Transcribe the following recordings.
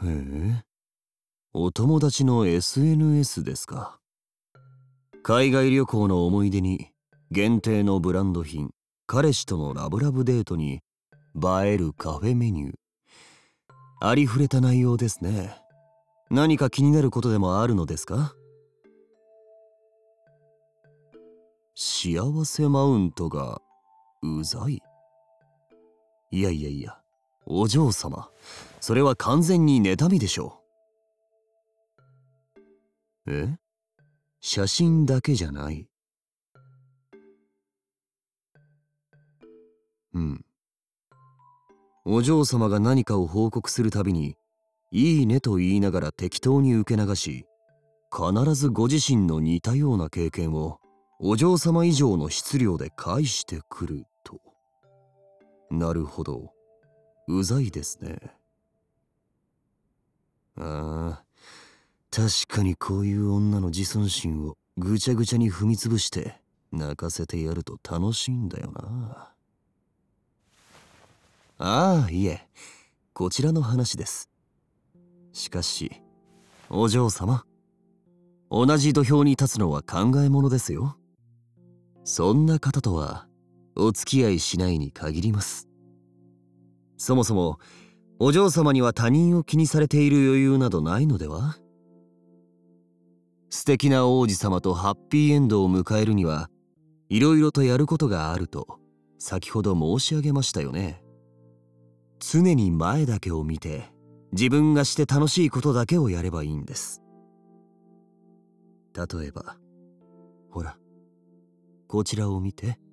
へえ、お友達の SNS ですか。海外旅行の思い出に、限定のブランド品、彼氏とのラブラブデートに、映えるカフェメニュー。ありふれた内容ですね。何か気になることでもあるのですか？幸せマウントがうざい。いやいやいや、お嬢様、それは完全に妬みでしょう。え？写真だけじゃない。うん。お嬢様が何かを報告するたびに、いいねと言いながら適当に受け流し、必ずご自身の似たような経験をお嬢様以上の質量で返してくると。なるほど。うざいですね。ああ、確かにこういう女の自尊心をぐちゃぐちゃに踏みつぶして泣かせてやると楽しいんだよな。ああ、いえ、こちらの話です。しかし、お嬢様、同じ土俵に立つのは考えものですよ。そんな方とはお付き合いしないに限ります。そもそもお嬢様には他人を気にされている余裕などないのでは？素敵な王子様とハッピーエンドを迎えるにはいろいろとやることがあると先ほど申し上げましたよね。常に前だけを見て自分がして楽しいことだけをやればいいんです。例えば、ほら、こちらを見て。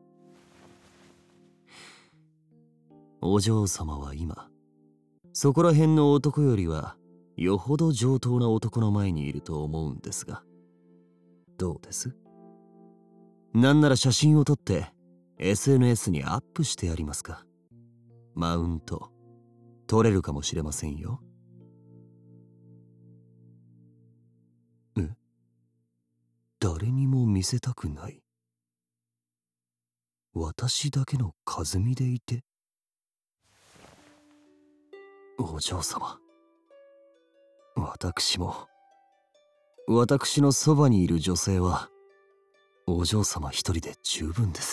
お嬢様は今、そこら辺の男よりはよほど上等な男の前にいると思うんですが、どうです？なんなら写真を撮って SNS にアップしてやりますか？マウント取れるかもしれませんよ。え？誰にも見せたくない？私だけの風見でいて？お嬢様、私のそばにいる女性はお嬢様一人で十分です。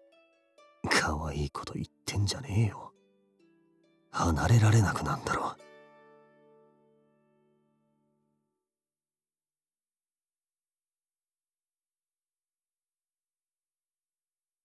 可愛いこと言ってんじゃねえよ。離れられなくなんだろう。